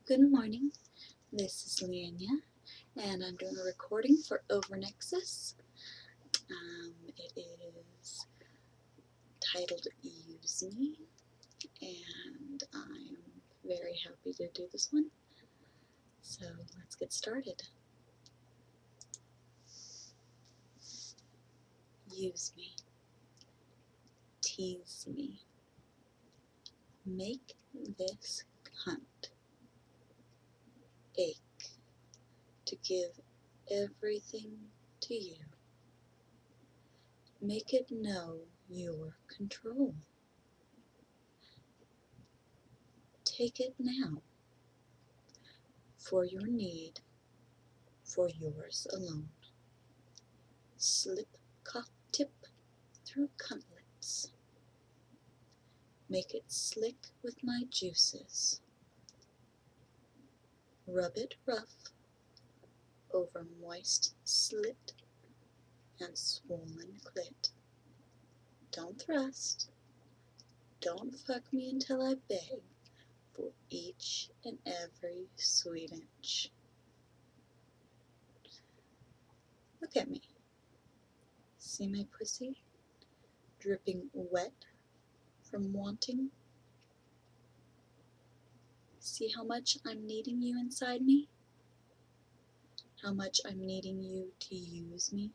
Good morning, this is Leanya, and I'm doing a recording for Overnexus. It is titled Use Me, and I'm very happy to do this one. So let's get started. Use me, tease me, make this cunt ache to give everything to you. Make it know your control. Take it now, for your need, for yours alone. Slip cock tip through cuntlets. Make it slick with my juices. Rub it rough over moist slit and swollen clit. Don't thrust. Don't fuck me until I beg for each and every sweet inch. Look at me. See my pussy dripping wet from wanting? See how much I'm needing you inside me? How much I'm needing you to use me?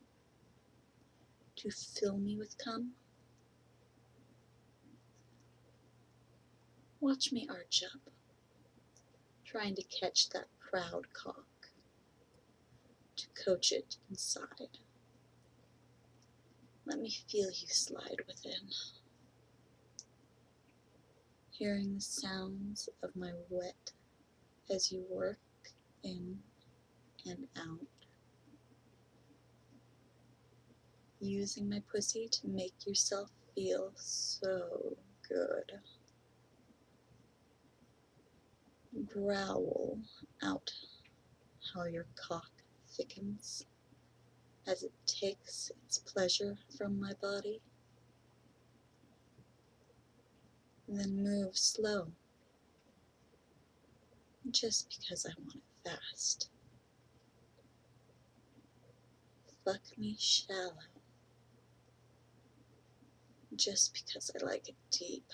To fill me with cum? Watch me arch up, trying to catch that proud cock, to coach it inside. Let me feel you slide within, hearing the sounds of my wet as you work in and out, using my pussy to make yourself feel so good. Growl out how your cock thickens as it takes its pleasure from my body. Then move slow, just because I want it fast. Fuck me shallow, just because I like it deep.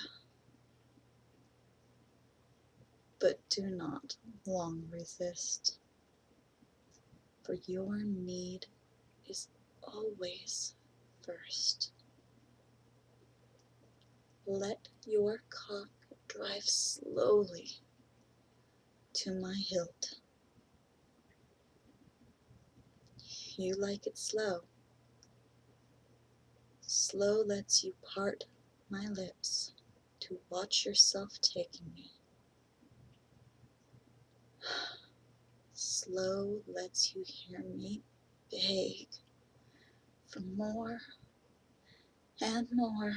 But do not long resist, for your need is always first. Let your cock drive slowly to my hilt. You like it slow. Slow lets you part my lips to watch yourself taking me. Slow lets you hear me beg for more and more.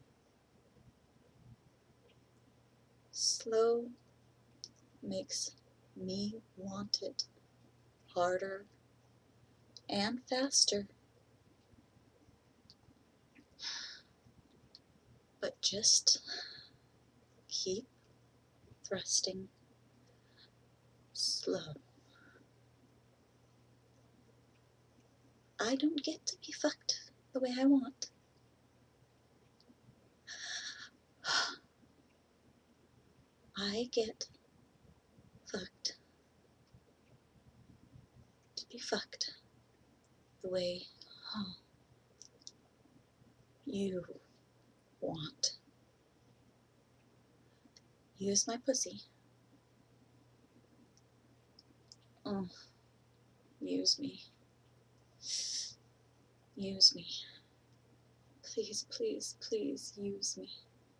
Slow makes me want it harder and faster. But just keep thrusting slow. I don't get to be fucked the way I want. I get fucked to be fucked the way you want. Use my pussy. Oh, use me. Use me. Please, please, please use me.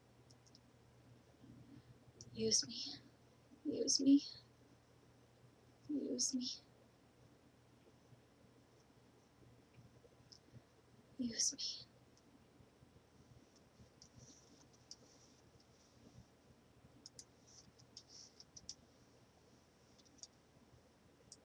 Use me. Use me. Use me. Use me.